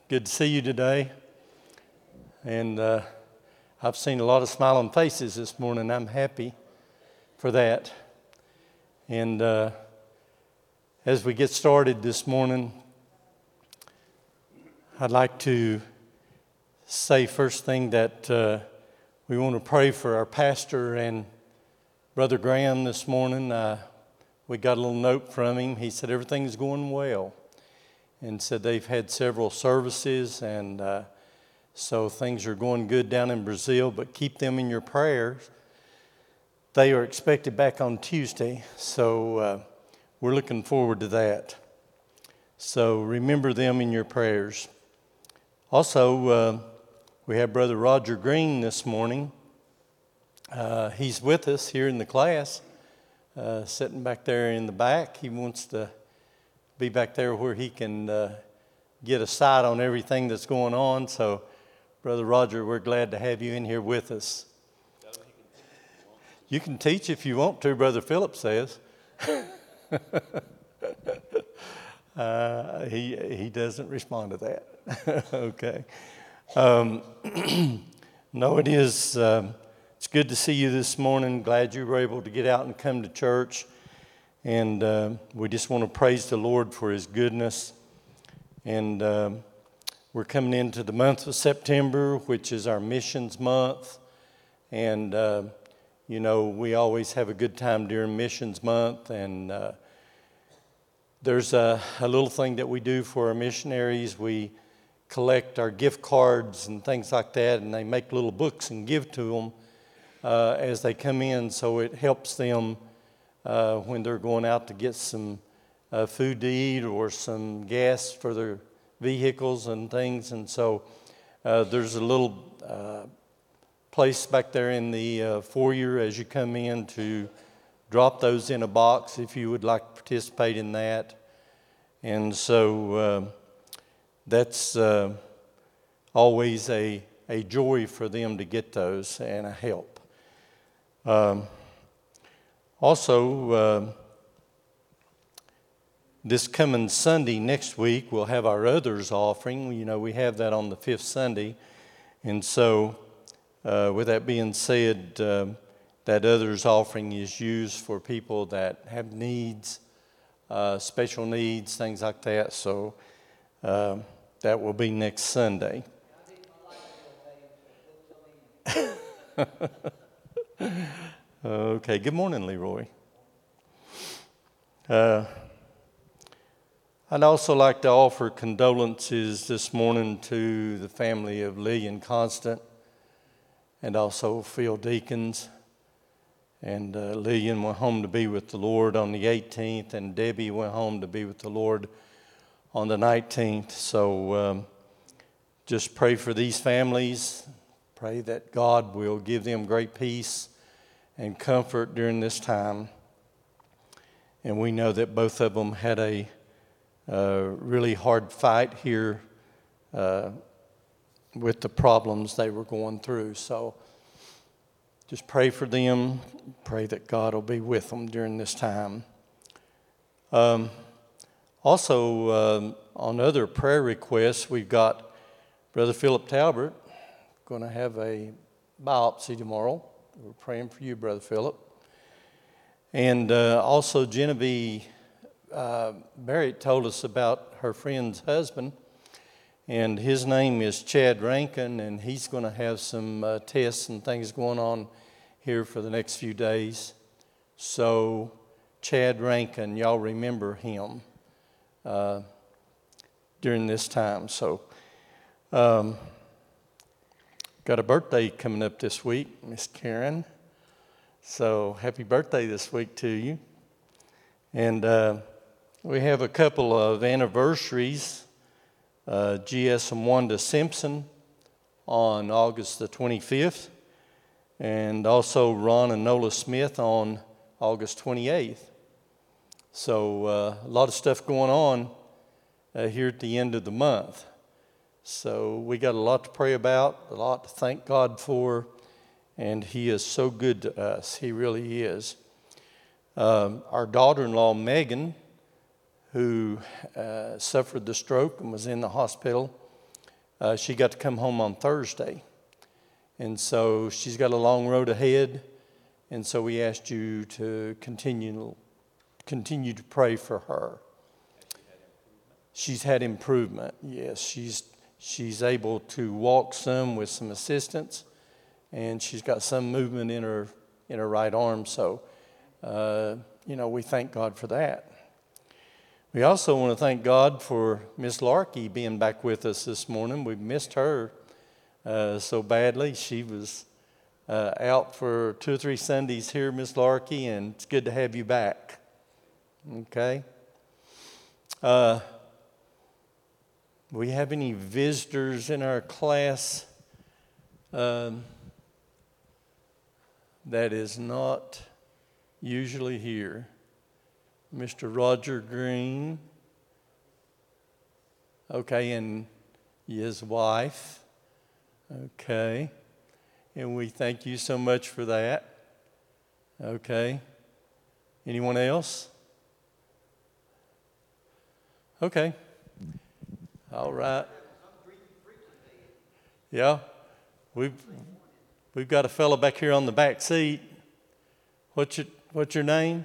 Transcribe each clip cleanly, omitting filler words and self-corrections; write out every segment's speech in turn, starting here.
Good to see you today. And I've seen a lot of smiling faces this morning. I'm happy for that. And as we get started this morning, I'd like to say first thing that we want to pray for our pastor and Brother Graham this morning. We got a little note from him. He said everything's going well, and said they've had several services, and so things are going good down in Brazil, but keep them in your prayers. They are expected back on Tuesday, so we're looking forward to that. So remember them in your prayers. Also, we have Brother Roger Green this morning. He's with us here in the class, sitting back there in the back. He wants to be back there where he can get a sight on everything that's going on. So, Brother Roger, we're glad to have you in here with us. You can teach if you want to, Brother Philip says. He doesn't respond to that. Okay. No, it is. It's good to see you this morning. Glad you were able to get out and come to church. And we just want to praise the Lord for His goodness. And we're coming into the month of September, which is our missions month. And, we always have a good time during missions month. And there's a little thing that we do for our missionaries. We collect our gift cards and things like that, and they make little books and give to them as they come in, so it helps them when they're going out to get some food to eat or some gas for their vehicles and things. And so there's a little place back there in the foyer as you come in to drop those in a box if you would like to participate in that. And so that's always a joy for them to get those and a help. Also, this coming Sunday next week, we'll have our others offering. We have that on the 5th Sunday. And so, with that being said, that others offering is used for people that have needs, special needs, things like that. So, that will be next Sunday. Okay, good morning, Leroy. I'd also like to offer condolences this morning to the family of Lillian Constant and also Phil Deacons. And Lillian went home to be with the Lord on the 18th, and Debbie went home to be with the Lord on the 19th. So just pray for these families. Pray that God will give them great peace and comfort during this time. And we know that both of them had a really hard fight here with the problems they were going through. So just pray for them. Pray that God will be with them during this time. Also, on other prayer requests, we've got Brother Philip Talbert going to have a biopsy tomorrow. We're praying for you, Brother Philip. And also Genevieve Barrett told us about her friend's husband, and his name is Chad Rankin, and he's going to have some tests and things going on here for the next few days. So Chad Rankin, y'all remember him during this time. So got a birthday coming up this week, Miss Karen. So happy birthday this week to you. And we have a couple of anniversaries. G.S. and Wanda Simpson on August the 25th. And also Ron and Nola Smith on August 28th. So a lot of stuff going on here at the end of the month. So we got a lot to pray about, a lot to thank God for, and He is so good to us. He really is. Our daughter-in-law, Megan, who suffered the stroke and was in the hospital, she got to come home on Thursday. And so she's got a long road ahead. And so we asked you to continue to pray for her. She's had improvement. Yes, she's able to walk some with some assistance, and she's got some movement in her right arm. So, we thank God for that. We also want to thank God for Miss Larkey being back with us this morning. We've missed her so badly. She was out for 2 or 3 Sundays here, Miss Larkey, and it's good to have you back. Okay. We have any visitors in our class that is not usually here? Mr. Roger Green. Okay, and his wife. Okay. And we thank you so much for that. Okay. Anyone else? Okay. All right. Yeah. We've got a fellow back here on the back seat. What's your name?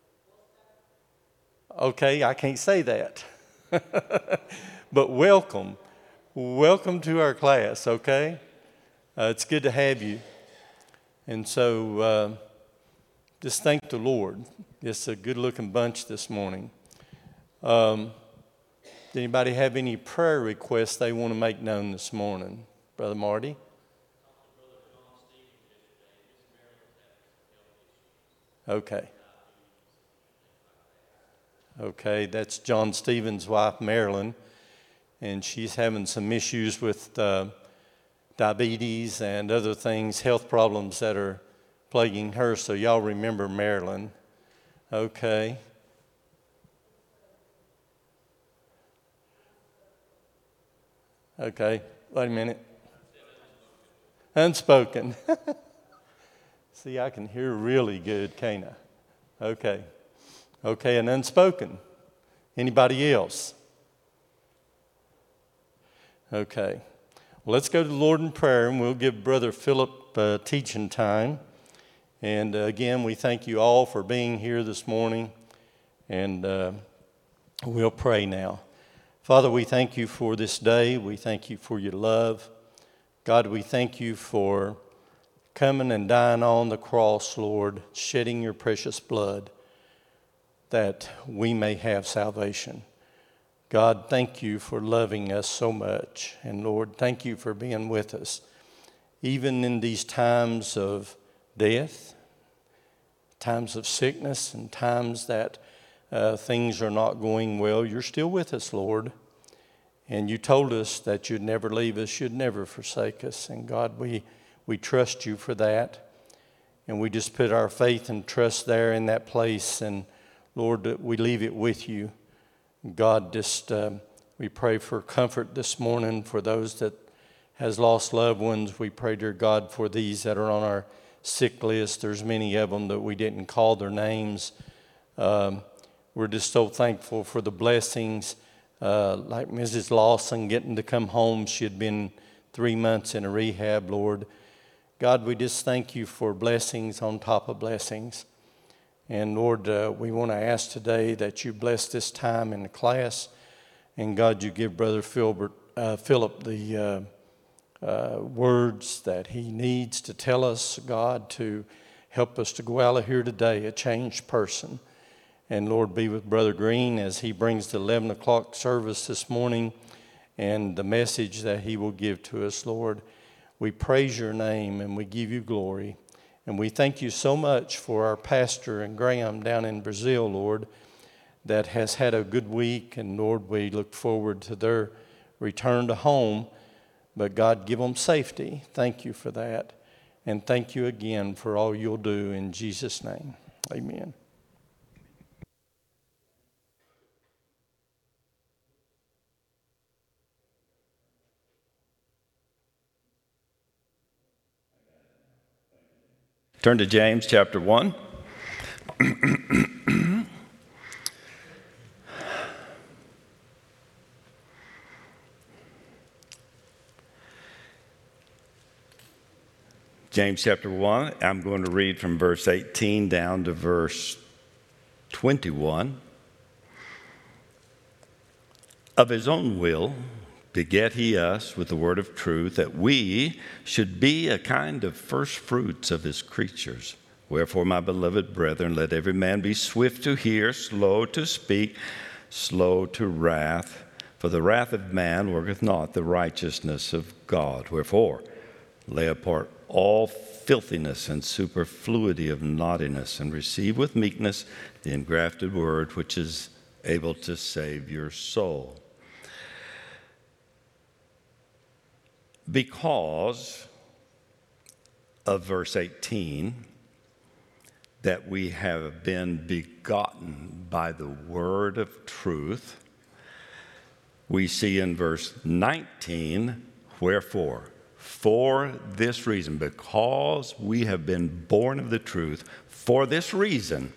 Okay, I can't say that. But welcome. Welcome to our class, okay? It's good to have you. And so just thank the Lord. It's a good-looking bunch this morning. Does anybody have any prayer requests they want to make known this morning? Brother Marty? Okay. Okay, that's John Stevens' wife, Marilyn, and she's having some issues with diabetes and other things, health problems that are plaguing her, so y'all remember Marilyn. Okay. Okay, wait a minute. Unspoken. See, I can hear really good, can't I? Okay. Okay, and unspoken. Anybody else? Okay. Well, let's go to the Lord in prayer, and we'll give Brother Philip teaching time. And again, we thank you all for being here this morning, and we'll pray now. Father, we thank you for this day. We thank you for your love. God, we thank you for coming and dying on the cross, Lord, shedding your precious blood, that we may have salvation. God, thank you for loving us so much. And Lord, thank you for being with us. Even in these times of death, times of sickness, and times that things are not going well, you're still with us, Lord. And you told us that you'd never leave us, you'd never forsake us. And God, we trust you for that. And we just put our faith and trust there in that place. And Lord, we leave it with you. God, just we pray for comfort this morning for those that has lost loved ones. We pray, dear God, for these that are on our sick list. There's many of them that we didn't call their names. We're just so thankful for the blessings. Like Mrs. Lawson getting to come home. She had been 3 months in a rehab, Lord. God, we just thank you for blessings on top of blessings. And Lord, we want to ask today that you bless this time in the class. And God, you give Brother Philip the words that he needs to tell us, God, to help us to go out of here today a changed person. And Lord, be with Brother Green as he brings the 11 o'clock service this morning and the message that he will give to us, Lord. We praise your name and we give you glory. And we thank you so much for our pastor and Graham down in Brazil, Lord, that has had a good week. And Lord, we look forward to their return to home. But God, give them safety. Thank you for that. And thank you again for all you'll do in Jesus' name. Amen. Turn to James chapter 1. James chapter 1, I'm going to read from verse 18 down to verse 21. Of his own will beget he us with the word of truth, that we should be a kind of first fruits of his creatures. Wherefore, my beloved brethren, let every man be swift to hear, slow to speak, slow to wrath. For the wrath of man worketh not the righteousness of God. Wherefore, lay apart all filthiness and superfluity of naughtiness, and receive with meekness the engrafted word, which is able to save your soul. Because of verse 18, that we have been begotten by the word of truth, we see in verse 19, wherefore, for this reason, because we have been born of the truth, for this reason,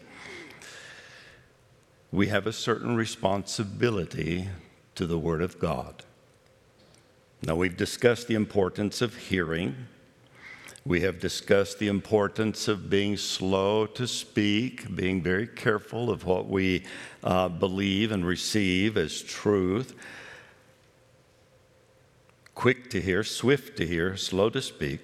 we have a certain responsibility to the word of God. Now, we've discussed the importance of hearing. We have discussed the importance of being slow to speak, being very careful of what we believe and receive as truth. Quick to hear, swift to hear, slow to speak.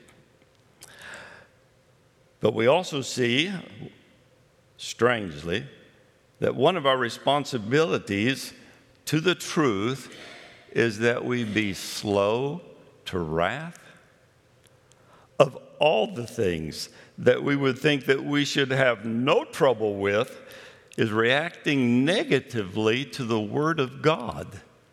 But we also see, strangely, that one of our responsibilities to the truth is that we be slow to wrath. Of all the things that we would think that we should have no trouble with, is reacting negatively to the Word of God.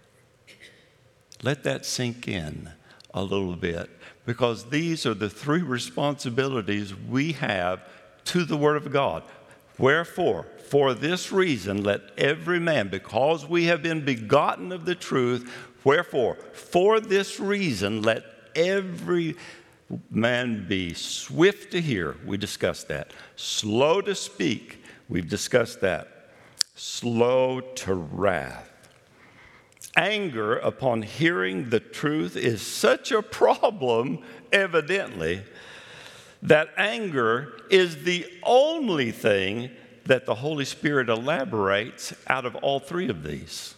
Let that sink in a little bit, because these are the three responsibilities we have to the Word of God. Wherefore, for this reason, let every man, because we have been begotten of the truth, wherefore, for this reason, let every man be swift to hear. We discussed that. Slow to speak. We've discussed that. Slow to wrath. Anger upon hearing the truth is such a problem, evidently, that anger is the only thing that the Holy Spirit elaborates out of all three of these.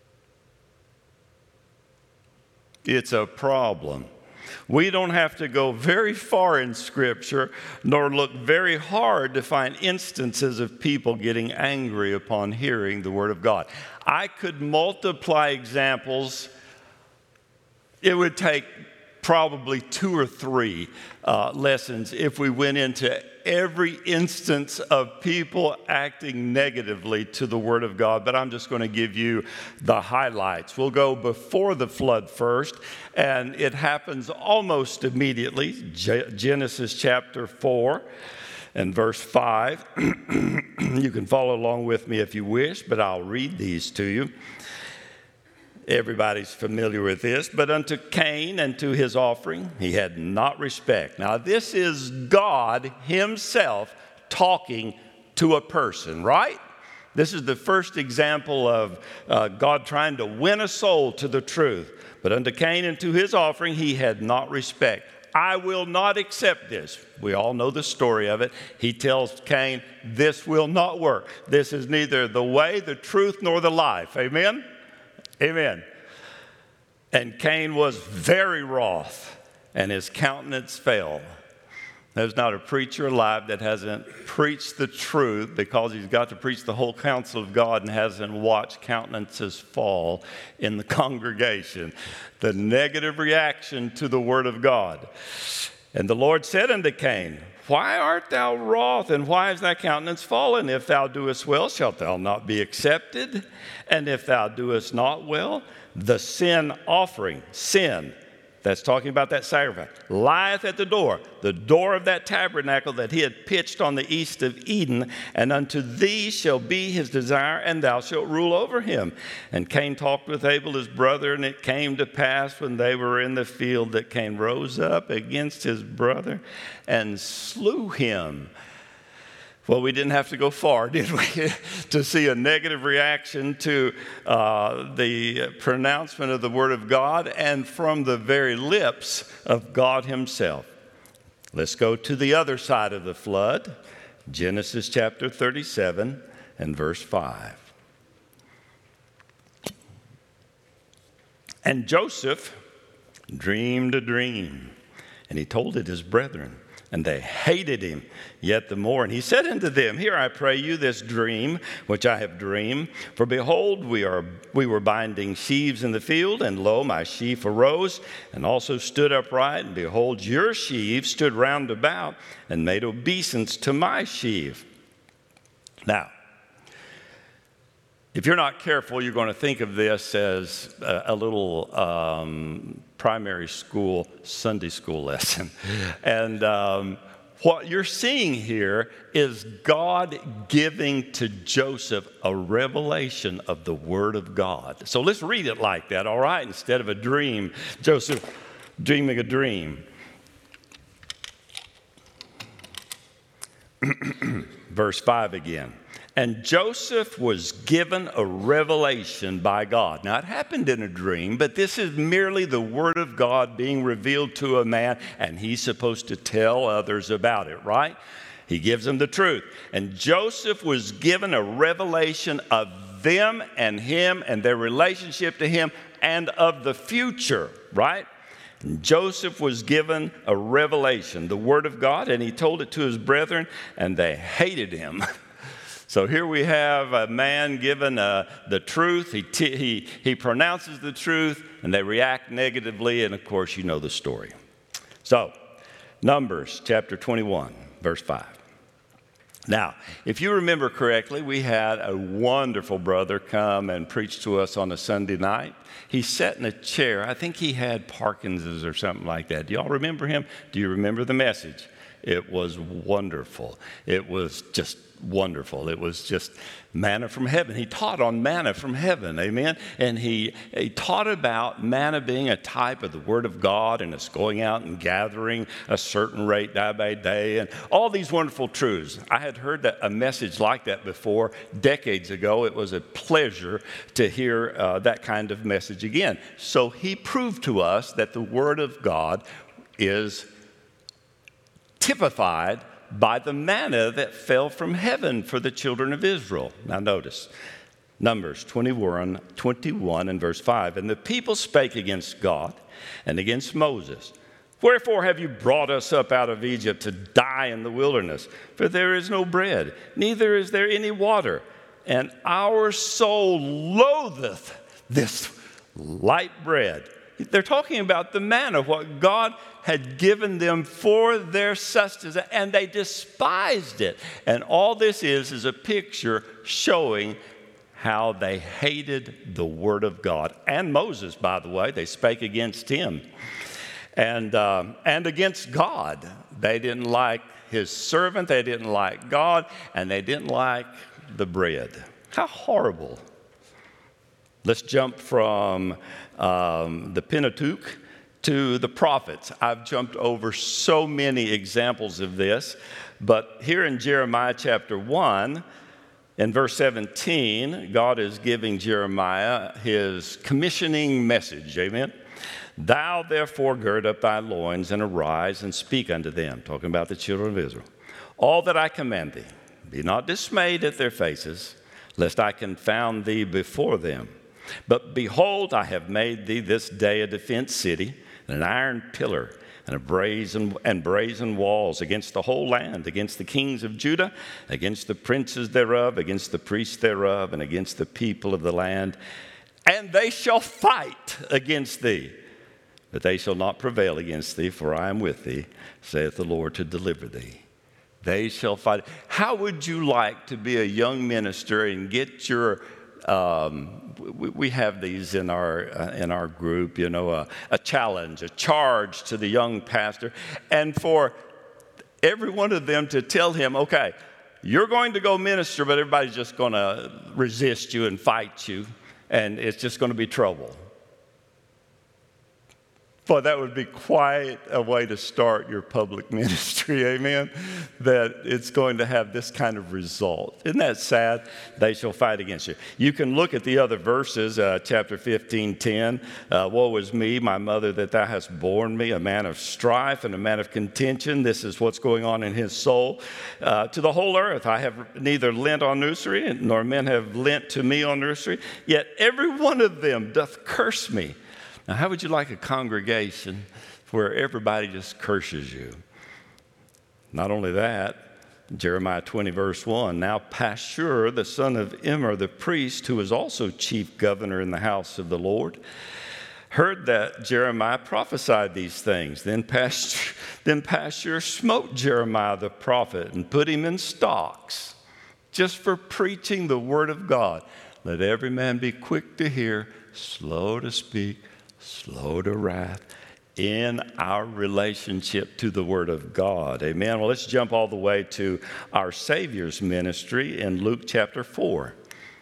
It's a problem. We don't have to go very far in Scripture, nor look very hard to find instances of people getting angry upon hearing the Word of God. I could multiply examples. It would take probably 2 or 3 lessons if we went into every instance of people acting negatively to the Word of God, but I'm just going to give you the highlights. We'll go before the flood first, and it happens almost immediately. Genesis chapter 4 and verse 5. You can follow along with me if you wish, but I'll read these to you. Everybody's familiar with this. But unto Cain and to his offering he had not respect. Now this is God himself talking to a person, right? This is the first example of God trying to win a soul to the truth. But unto Cain and to his offering he had not respect. I will not accept this. We all know the story of it. He tells Cain, this will not work. This is neither the way, the truth, nor the life. Amen? Amen. And Cain was very wroth, and his countenance fell. There's not a preacher alive that hasn't preached the truth, because he's got to preach the whole counsel of God, and hasn't watched countenances fall in the congregation. The negative reaction to the word of God. And the Lord said unto Cain, why art thou wroth, and why is thy countenance fallen? If thou doest well, shalt thou not be accepted? And if thou doest not well, the sin offering, sin, that's talking about that sacrifice, lieth at the door of that tabernacle that he had pitched on the east of Eden, and unto thee shall be his desire, and thou shalt rule over him. And Cain talked with Abel his brother, and it came to pass when they were in the field that Cain rose up against his brother and slew him. Well, we didn't have to go far, did we, to see a negative reaction to the pronouncement of the Word of God, and from the very lips of God himself. Let's go to the other side of the flood, Genesis chapter 37 and verse 5. And Joseph dreamed a dream, and he told it his brethren, and they hated him yet the more. And he said unto them, Hear, I pray you, this dream which I have dreamed. For behold, we were binding sheaves in the field, and lo, my sheaf arose, and also stood upright. And behold, your sheaves stood round about, and made obeisance to my sheaf. Now, if you're not careful, you're going to think of this as a little primary school, Sunday school lesson. And what you're seeing here is God giving to Joseph a revelation of the Word of God. So let's read it like that, all right? Instead of a dream, Joseph dreaming a dream. Verse 5 again. And Joseph was given a revelation by God. Now, it happened in a dream, but this is merely the Word of God being revealed to a man, and he's supposed to tell others about it, right? He gives them the truth. And Joseph was given a revelation of them and him and their relationship to him and of the future, right? And Joseph was given a revelation, the Word of God, and he told it to his brethren, and they hated him. So here we have a man given the truth. He pronounces the truth, and they react negatively, and of course, you know the story. So, Numbers chapter 21, verse 5. Now, if you remember correctly, we had a wonderful brother come and preach to us on a Sunday night. He sat in a chair. I think he had Parkinson's or something like that. Do y'all remember him? Do you remember the message? It was wonderful. It was just wonderful. It was just manna from heaven. He taught on manna from heaven, amen? And he taught about manna being a type of the Word of God, and it's going out and gathering a certain rate day by day, and all these wonderful truths. I had heard a message like that before decades ago. It was a pleasure to hear that kind of message again. So he proved to us that the Word of God is typified by the manna that fell from heaven for the children of Israel. Now notice, Numbers 21 and verse 5. And the people spake against God and against Moses. Wherefore have you brought us up out of Egypt to die in the wilderness? For there is no bread, neither is there any water. And our soul loatheth this light bread. They're talking about the manna, what God had given them for their sustenance, and they despised it. And all this is a picture showing how they hated the Word of God. And Moses, by the way, they spake against him. And against God. They didn't like his servant, they didn't like God, and they didn't like the bread. How horrible. Let's jump from the Pentateuch to the prophets. I've jumped over so many examples of this, but here in Jeremiah chapter 1, in verse 17, God is giving Jeremiah his commissioning message, amen? Thou therefore gird up thy loins and arise and speak unto them, talking about the children of Israel. All that I command thee, be not dismayed at their faces, lest I confound thee before them. But behold, I have made thee this day a defense city, and an iron pillar, and brazen walls against the whole land, against the kings of Judah, against the princes thereof, against the priests thereof, and against the people of the land. And they shall fight against thee, but they shall not prevail against thee, for I am with thee, saith the Lord, to deliver thee. They shall fight. How would you like to be a young minister and get your we have these in our group, you know, a challenge, a charge to the young pastor, and for every one of them to tell him, okay, you're going to go minister, but everybody's just going to resist you and fight you, and it's just going to be trouble. Boy, that would be quite a way to start your public ministry, amen? That it's going to have this kind of result. Isn't that sad? They shall fight against you. You can look at the other verses, chapter 15:10. Woe is me, my mother, that thou hast borne me, a man of strife and a man of contention. This is what's going on in his soul. To the whole earth I have neither lent on usury, nor men have lent to me on usury. Yet every one of them doth curse me. Now, how would you like a congregation where everybody just curses you? Not only that, Jeremiah 20, verse 1, now Pashur, the son of Immer, the priest, who was also chief governor in the house of the Lord, heard that Jeremiah prophesied these things. Then Pashur smote Jeremiah the prophet and put him in stocks just for preaching the word of God. Let every man be quick to hear, slow to speak, slow to wrath, in our relationship to the Word of God. Amen. Well, let's jump all the way to our Savior's ministry in Luke chapter 4.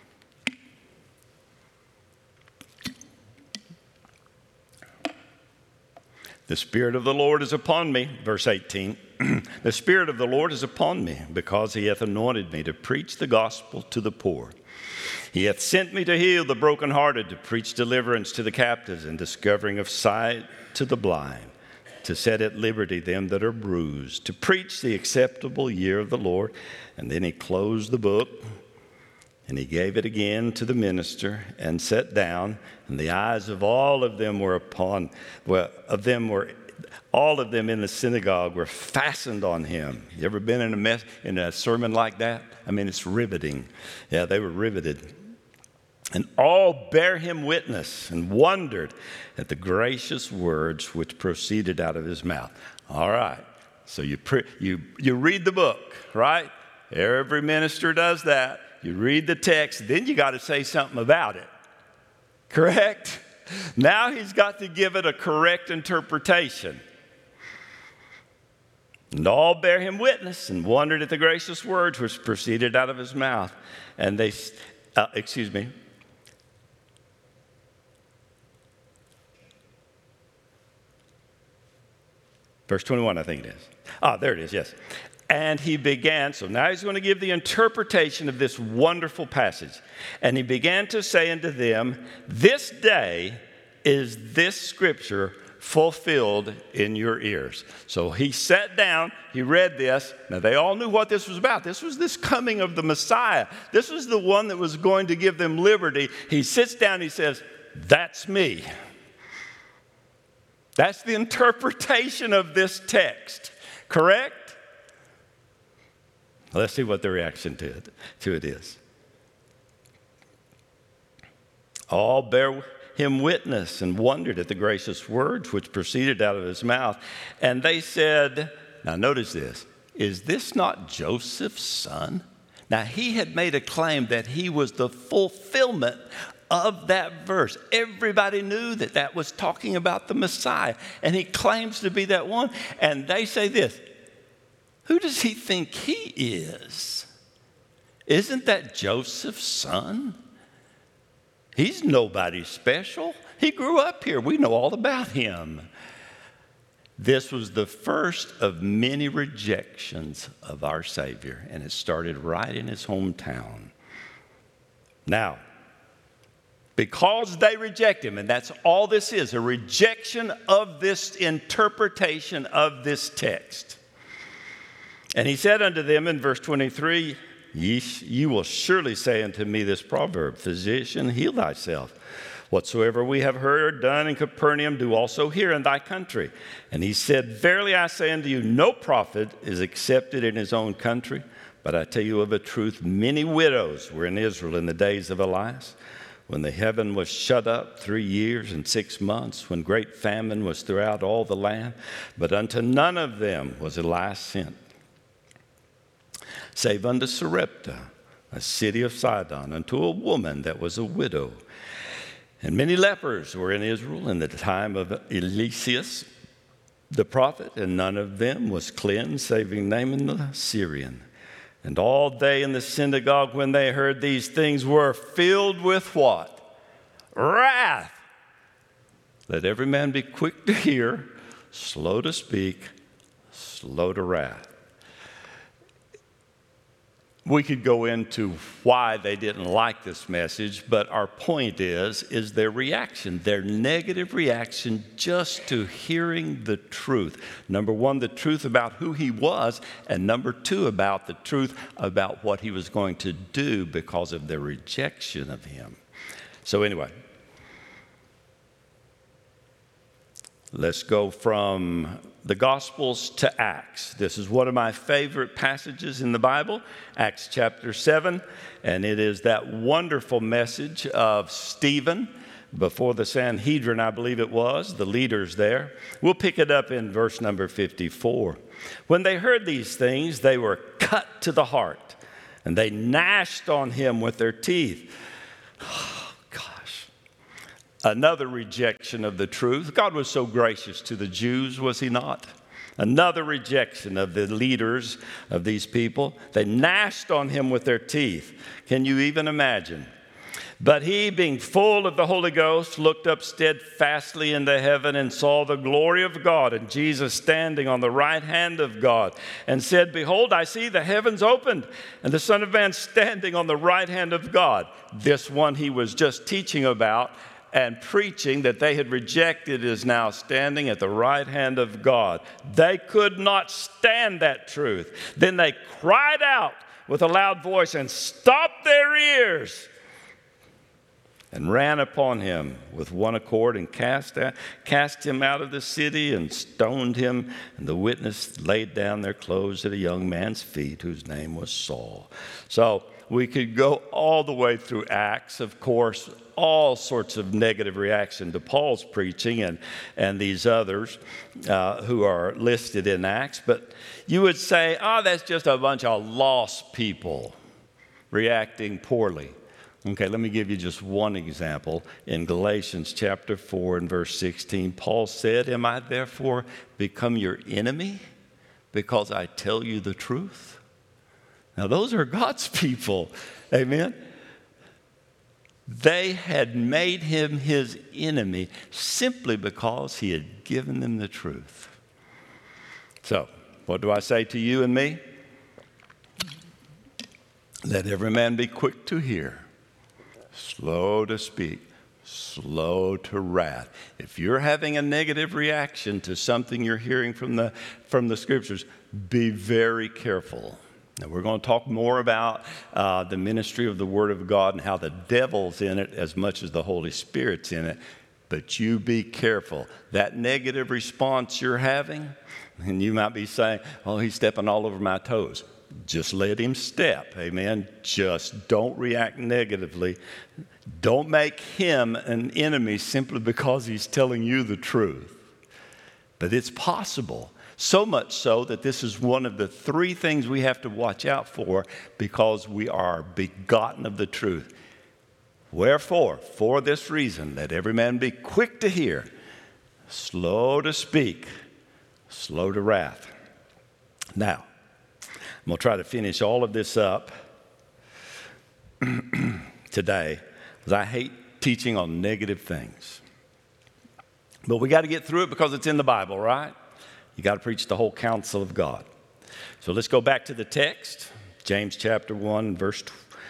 The Spirit of the Lord is upon me, verse 18. The Spirit of the Lord is upon me, because He hath anointed me to preach the gospel to the poor. He hath sent me to heal the brokenhearted, to preach deliverance to the captives, and discovering of sight to the blind, to set at liberty them that are bruised, to preach the acceptable year of the Lord. And then he closed the book, and he gave it again to the minister, and sat down. And the eyes of all of them were all of them in the synagogue were fastened on him. You ever been in a sermon like that? I mean, it's riveting. Yeah, they were riveted. And all bare him witness and wondered at the gracious words which proceeded out of his mouth. All right, so you read the book, right? Every minister does that. You read the text, then you got to say something about it. Correct? Now he's got to give it a correct interpretation. And all bare him witness and wondered at the gracious words which proceeded out of his mouth. And they, Verse 21, I think it is. There it is, yes. And he began, so now he's going to give the interpretation of this wonderful passage. And he began to say unto them, this day is this scripture fulfilled in your ears. So he sat down, he read this. Now they all knew what this was about. This was this coming of the Messiah. This was the one that was going to give them liberty. He sits down, he says, that's me. That's the interpretation of this text, correct? Let's see what the reaction to it is. All bear him witness and wondered at the gracious words which proceeded out of his mouth. And they said, now notice this, is this not Joseph's son? Now he had made a claim that he was the fulfillment of that verse. Everybody knew that that was talking about the Messiah, and he claims to be that one. And they say this, who does he think he is? Isn't that Joseph's son? He's nobody special. He grew up here. We know all about him. This was the first of many rejections of our Savior, and it started right in his hometown. Now, because they reject him, and that's all this is, a rejection of this interpretation of this text. And he said unto them in verse 23, ye will surely say unto me this proverb, physician, heal thyself. Whatsoever we have heard done in Capernaum, do also here in thy country. And he said, verily I say unto you, no prophet is accepted in his own country. But I tell you of a truth, many widows were in Israel in the days of Elias, when the heaven was shut up 3 years and 6 months, when great famine was throughout all the land. But unto none of them was Elias sent, save unto Sarepta, a city of Sidon, unto a woman that was a widow. And many lepers were in Israel in the time of Eliseus the prophet, and none of them was cleansed, saving Naaman the Syrian. And all they in the synagogue, when they heard these things, were filled with what? Wrath. Let every man be quick to hear, slow to speak, slow to wrath. We could go into why they didn't like this message, but our point is their reaction, their negative reaction just to hearing the truth. Number one, the truth about who he was, and number two, about the truth about what he was going to do because of their rejection of him. So anyway, let's go from the Gospels to Acts. This is one of my favorite passages in the Bible, Acts chapter 7, and it is that wonderful message of Stephen before the Sanhedrin, I believe it was, the leaders there. We'll pick it up in verse number 54. When they heard these things, they were cut to the heart, and they gnashed on him with their teeth. Another rejection of the truth. God was so gracious to the Jews, was he not? Another rejection of the leaders of these people. They gnashed on him with their teeth. Can you even imagine? But he, being full of the Holy Ghost, looked up steadfastly into heaven and saw the glory of God and Jesus standing on the right hand of God, and said, Behold, I see the heavens opened and the Son of Man standing on the right hand of God. This one he was just teaching about and preaching that they had rejected is now standing at the right hand of God. They could not stand that truth. Then they cried out with a loud voice and stopped their ears and ran upon him with one accord and cast him out of the city and stoned him. And the witness laid down their clothes at a young man's feet whose name was Saul. So we could go all the way through Acts, of course, all sorts of negative reaction to Paul's preaching and these others who are listed in Acts. But you would say, that's just a bunch of lost people reacting poorly. Okay, let me give you just one example. In Galatians chapter 4 and verse 16, Paul said, Am I therefore become your enemy because I tell you the truth? Now, those are God's people. Amen? They had made him his enemy simply because he had given them the truth. So, what do I say to you and me? Let every man be quick to hear, slow to speak, slow to wrath. If you're having a negative reaction to something you're hearing from the Scriptures, be very careful. Now, we're going to talk more about the ministry of the Word of God and how the devil's in it as much as the Holy Spirit's in it. But you be careful. That negative response you're having, and you might be saying, he's stepping all over my toes. Just let him step, amen? Just don't react negatively. Don't make him an enemy simply because he's telling you the truth. But it's possible. So much so that this is one of the three things we have to watch out for because we are begotten of the truth. Wherefore, for this reason, let every man be quick to hear, slow to speak, slow to wrath. Now, I'm going to try to finish all of this up today because I hate teaching on negative things. But we got to get through it because it's in the Bible, right? You got to preach the whole counsel of God. So let's go back to the text, James chapter 1, verse,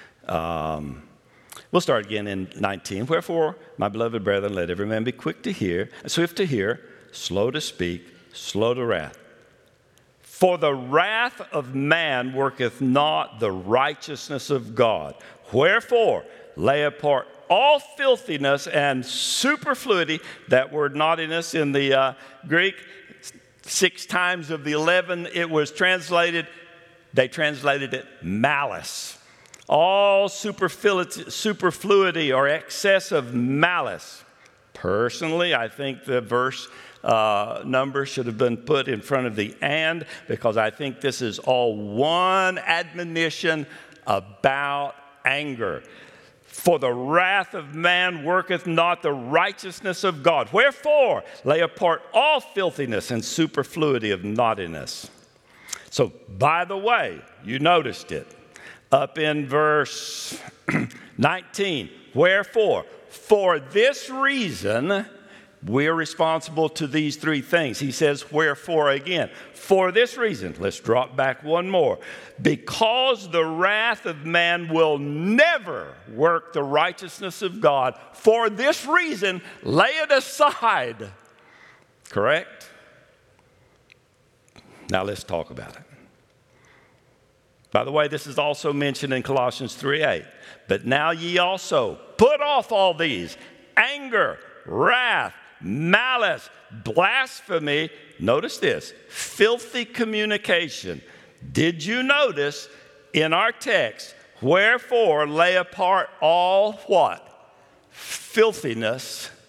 we'll start again in 19. Wherefore, my beloved brethren, let every man be quick to hear, swift to hear, slow to speak, slow to wrath. For the wrath of man worketh not the righteousness of God. Wherefore, lay apart all filthiness and superfluity, that word naughtiness in the Greek, 6 times of the 11 it was translated, they translated it malice. All superfluity or excess of malice. Personally, I think the verse number should have been put in front of the and, because I think this is all one admonition about anger. For the wrath of man worketh not the righteousness of God. Wherefore, lay apart all filthiness and superfluity of naughtiness. So, by the way, you noticed it. Up in verse 19. Wherefore, for this reason, we're responsible to these three things. He says, wherefore again? For this reason. Let's drop back one more. Because the wrath of man will never work the righteousness of God. For this reason, lay it aside. Correct? Now let's talk about it. By the way, this is also mentioned in Colossians 3:8. But now ye also put off all these: anger, wrath, malice, blasphemy. Notice this: filthy communication. Did you notice in our text, wherefore lay apart all what? Filthiness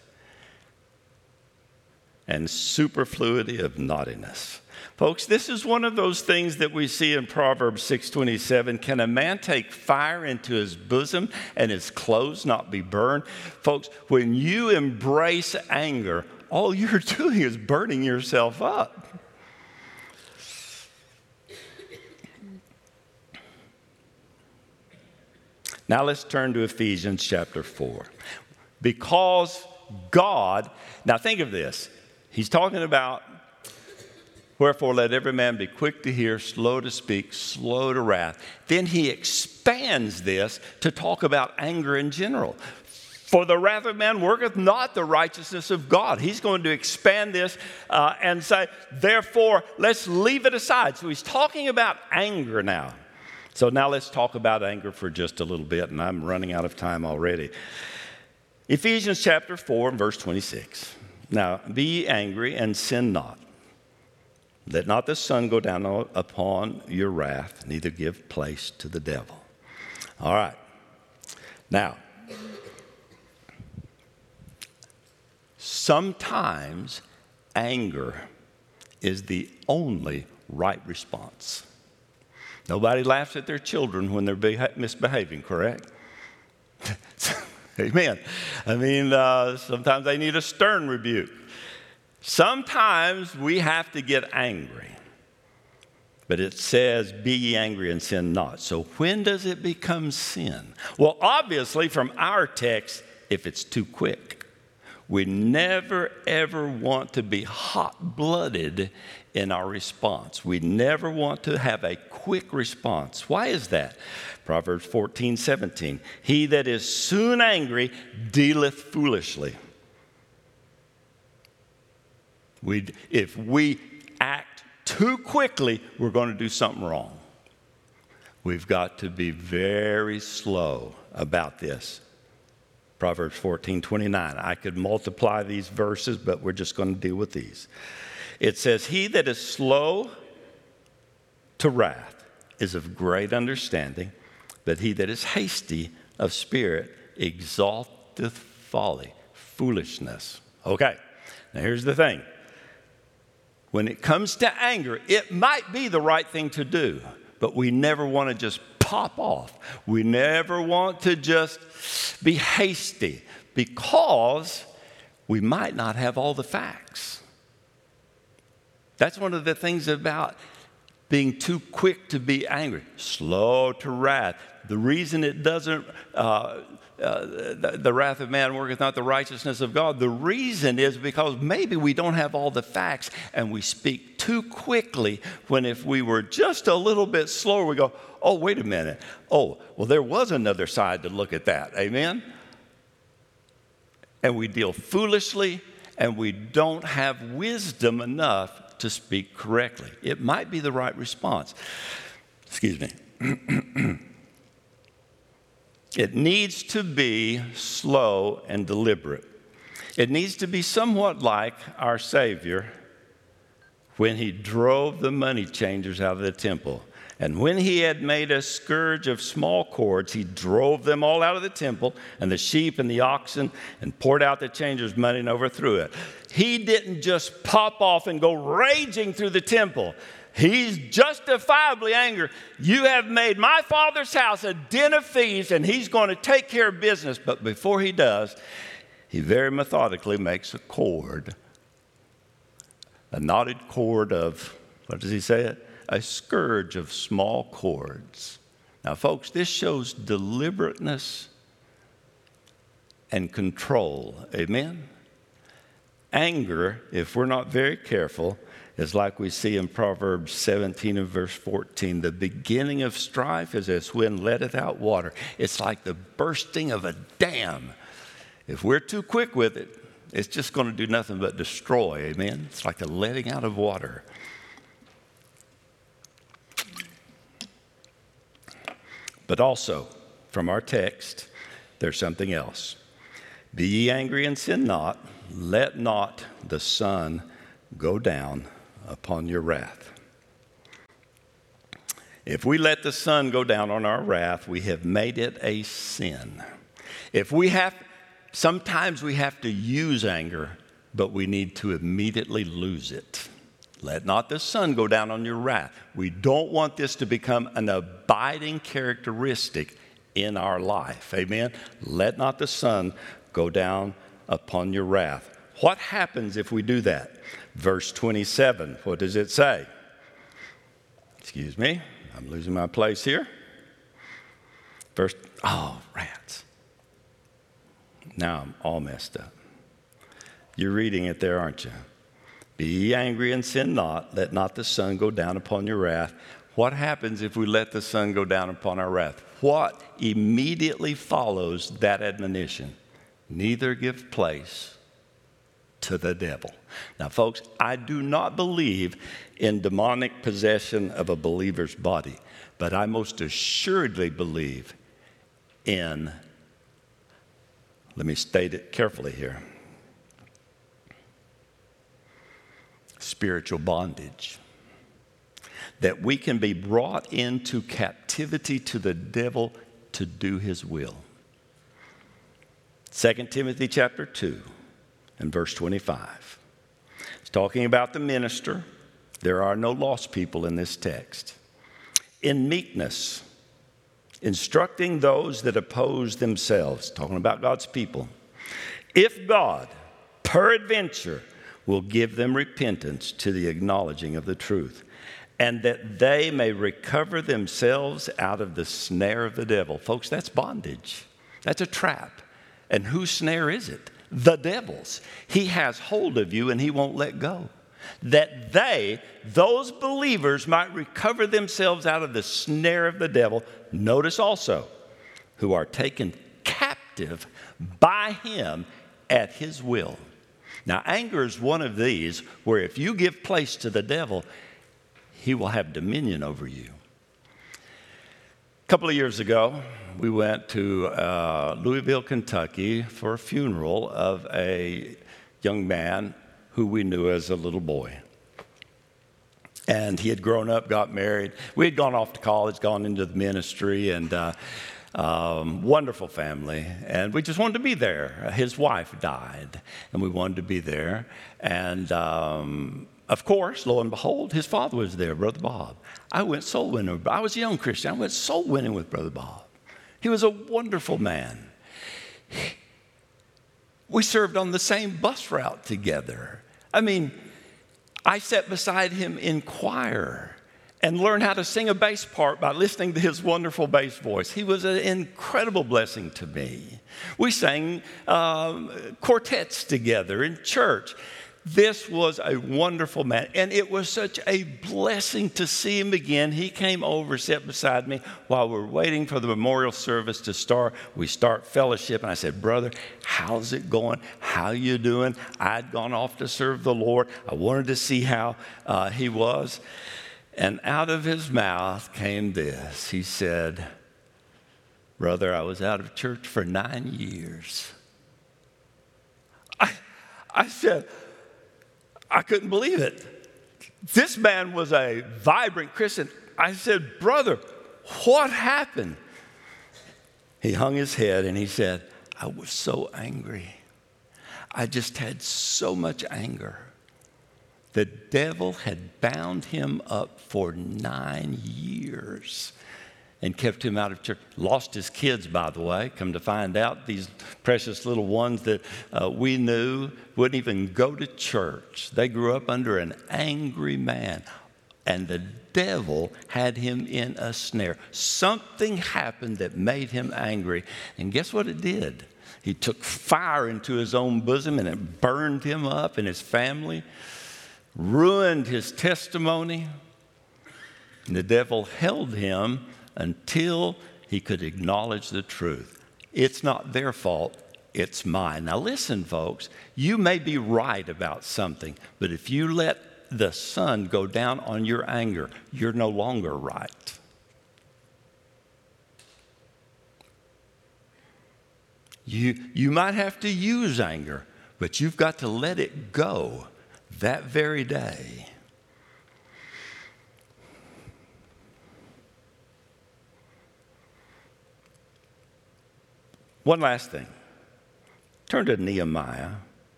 and superfluity of naughtiness. Folks, this is one of those things that we see in Proverbs 6:27. Can a man take fire into his bosom and his clothes not be burned? Folks, when you embrace anger, all you're doing is burning yourself up. Now let's turn to Ephesians chapter 4. Because God, now think of this. He's talking about, wherefore let every man be quick to hear, slow to speak, slow to wrath. Then he expands this to talk about anger in general. For the wrath of man worketh not the righteousness of God. He's going to expand this and say, therefore, let's leave it aside. So he's talking about anger now. So now let's talk about anger for just a little bit, and I'm running out of time already. Ephesians chapter 4 and verse 26. Now, be ye angry and sin not. Let not the sun go down upon your wrath, neither give place to the devil. All right. Now, sometimes anger is the only right response. Nobody laughs at their children when they're misbehaving, correct? Amen. I mean, sometimes they need a stern rebuke. Sometimes we have to get angry. But it says, be ye angry and sin not. So when does it become sin? Well, obviously from our text, if it's too quick. We never, ever want to be hot-blooded in our response. We never want to have a quick response. Why is that? Proverbs 14:17. He that is soon angry dealeth foolishly. If we act too quickly, we're going to do something wrong. We've got to be very slow about this. Proverbs 14:29. I could multiply these verses, but we're just going to deal with these. It says, he that is slow to wrath is of great understanding, but he that is hasty of spirit exalteth folly, foolishness. Okay, now here's the thing. When it comes to anger, it might be the right thing to do, but we never want to just pop off. We never want to just be hasty because we might not have all the facts. That's one of the things about being too quick to be angry, slow to wrath. The reason it doesn't, the wrath of man worketh not the righteousness of God. The reason is because maybe we don't have all the facts and we speak too quickly, when if we were just a little bit slower, we go, oh, wait a minute. Oh, well, there was another side to look at that. Amen? And we deal foolishly, and we don't have wisdom enough to speak correctly. It might be the right response. Excuse me. It needs to be slow and deliberate. It needs to be somewhat like our Savior when he drove the money changers out of the temple. And when he had made a scourge of small cords, he drove them all out of the temple, and the sheep and the oxen, and poured out the changers' money and overthrew it. He didn't just pop off and go raging through the temple. He's justifiably angry. You have made my Father's house a den of thieves, and he's going to take care of business. But before he does, he very methodically makes a cord, a knotted cord of, what does he say it? A scourge of small cords. Now, folks, this shows deliberateness and control. Amen? Anger, if we're not very careful, is like we see in Proverbs 17 and verse 14. The beginning of strife is as wind letteth out water. It's like the bursting of a dam. If we're too quick with it, it's just going to do nothing but destroy, amen? It's like the letting out of water. But also, from our text, there's something else. Be ye angry and sin not. Let not the sun go down upon your wrath. If we let the sun go down on our wrath, we have made it a sin. Sometimes we have to use anger, but we need to immediately lose it. Let not the sun go down on your wrath. We don't want this to become an abiding characteristic in our life. Amen? Let not the sun go down upon your wrath. What happens if we do that? Verse 27, what does it say? Excuse me, I'm losing my place here. Rats. Now I'm all messed up. You're reading it there, aren't you? Be ye angry and sin not. Let not the sun go down upon your wrath. What happens if we let the sun go down upon our wrath? What immediately follows that admonition? Neither give place to the devil. Now, folks, I do not believe in demonic possession of a believer's body, but I most assuredly believe in, let me state it carefully here, spiritual bondage. That we can be brought into captivity to the devil to do his will. 2 Timothy chapter 2 and verse 25. It's talking about the minister. There are no lost people in this text. In meekness, instructing those that oppose themselves, talking about God's people. If God, peradventure, will give them repentance to the acknowledging of the truth, and that they may recover themselves out of the snare of the devil. Folks, that's bondage. That's a trap. And whose snare is it? The devil's. He has hold of you and he won't let go. That those believers, might recover themselves out of the snare of the devil. Notice also, who are taken captive by him at his will. Now, anger is one of these where if you give place to the devil, he will have dominion over you. A couple of years ago, we went to Louisville, Kentucky for a funeral of a young man who we knew as a little boy. And he had grown up, got married. We had gone off to college, gone into the ministry, and wonderful family. And we just wanted to be there. His wife died, and we wanted to be there. And of course, lo and behold, his father was there, Brother Bob. I went soul winning. I was a young Christian. I went soul winning with Brother Bob. He was a wonderful man. We served on the same bus route together. I mean, I sat beside him in choir and learned how to sing a bass part by listening to his wonderful bass voice. He was an incredible blessing to me. We sang quartets together in church. This was a wonderful man, and it was such a blessing to see him again. He came over, sat beside me while we were waiting for the memorial service to start. We start fellowship, and I said, "Brother, how's it going? How you doing?" I'd gone off to serve the Lord. I wanted to see how he was. And out of his mouth came this. He said, "Brother, I was out of church for 9 years." I said, I couldn't believe it. This man was a vibrant Christian. I said, "Brother, what happened?" He hung his head and he said, "I was so angry. I just had so much anger. The devil had bound him up for 9 years and kept him out of church." Lost his kids, by the way. Come to find out, these precious little ones that we knew wouldn't even go to church. They grew up under an angry man, and the devil had him in a snare. Something happened that made him angry, and guess what it did? He took fire into his own bosom and it burned him up and his family, ruined his testimony. And the devil held him until he could acknowledge the truth. It's not their fault, it's mine. Now listen, folks, you may be right about something, but if you let the sun go down on your anger, you're no longer right. You might have to use anger, but you've got to let it go that very day. One last thing. Turn to Nehemiah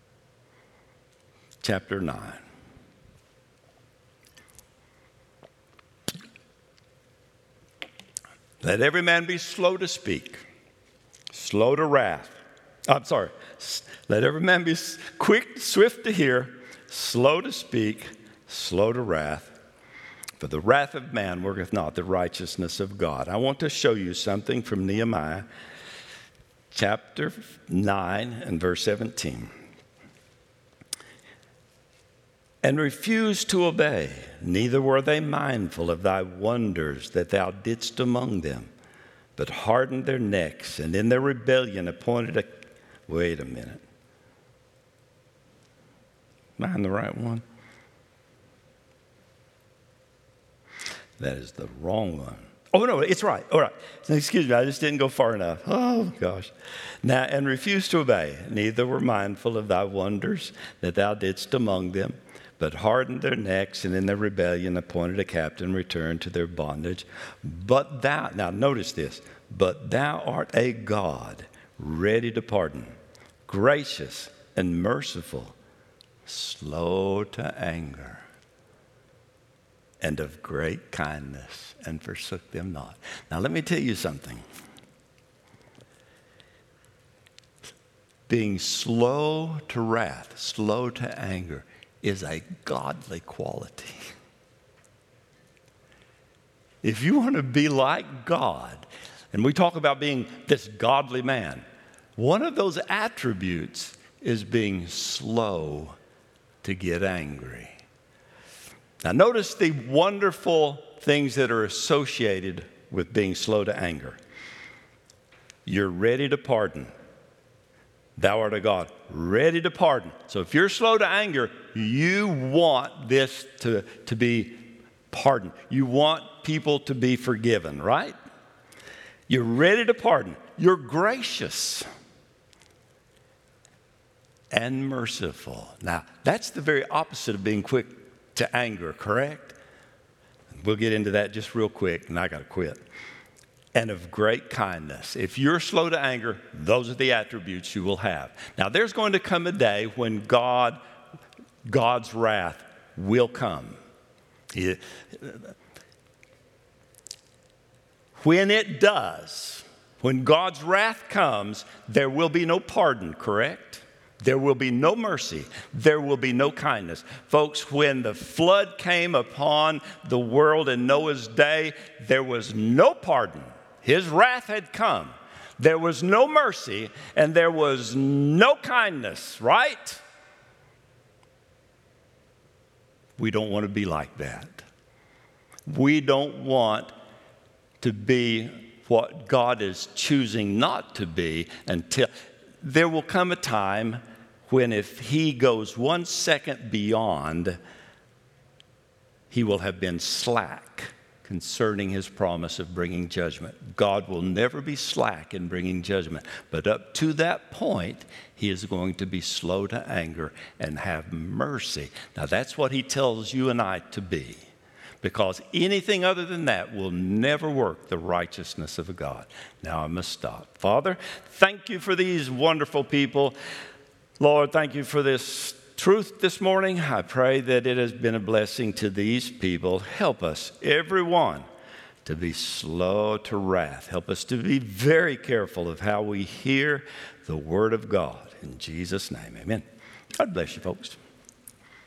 chapter 9. Let every man be slow to speak, slow to wrath. Let every man be quick, swift to hear, slow to speak, slow to wrath. For the wrath of man worketh not the righteousness of God. I want to show you something from Nehemiah chapter 9 and verse 17. And refused to obey, neither were they mindful of thy wonders that thou didst among them, but hardened their necks, and in their rebellion appointed a... Wait a minute. Am I on the right one? That is the wrong one. Oh, no, it's right. All right. Excuse me, I just didn't go far enough. Oh, gosh. Now, and refused to obey, neither were mindful of thy wonders that thou didst among them, but hardened their necks, and in their rebellion appointed a captain, returned to their bondage. But thou, now notice this, but thou art a God ready to pardon, gracious and merciful, slow to anger, and of great kindness, and forsook them not. Now let me tell you something. Being slow to wrath, slow to anger, is a godly quality. If you want to be like God, and we talk about being this godly man, one of those attributes is being slow to get angry. Now notice the wonderful things that are associated with being slow to anger. You're ready to pardon. Thou art a God ready to pardon. So if you're slow to anger, you want this to be pardoned. You want people to be forgiven, right? You're ready to pardon. You're gracious and merciful. Now, that's the very opposite of being quick to anger, correct? We'll get into that just real quick, and I got to quit. And of great kindness. If you're slow to anger, those are the attributes you will have. Now, there's going to come a day when God's wrath will come. When it does, when God's wrath comes, there will be no pardon, correct? There will be no mercy. There will be no kindness. Folks, when the flood came upon the world in Noah's day, there was no pardon. His wrath had come. There was no mercy, and there was no kindness, right? We don't want to be like that. We don't want to be what God is choosing not to be until there will come a time when if he goes 1 second beyond, he will have been slack concerning his promise of bringing judgment. God will never be slack in bringing judgment, but up to that point, he is going to be slow to anger and have mercy. Now that's what he tells you and I to be, because anything other than that will never work the righteousness of God. Now I must stop. Father, thank you for these wonderful people. Lord, thank you for this truth this morning. I pray that it has been a blessing to these people. Help us, everyone, to be slow to wrath. Help us to be very careful of how we hear the word of God. In Jesus' name, amen. God bless you, folks.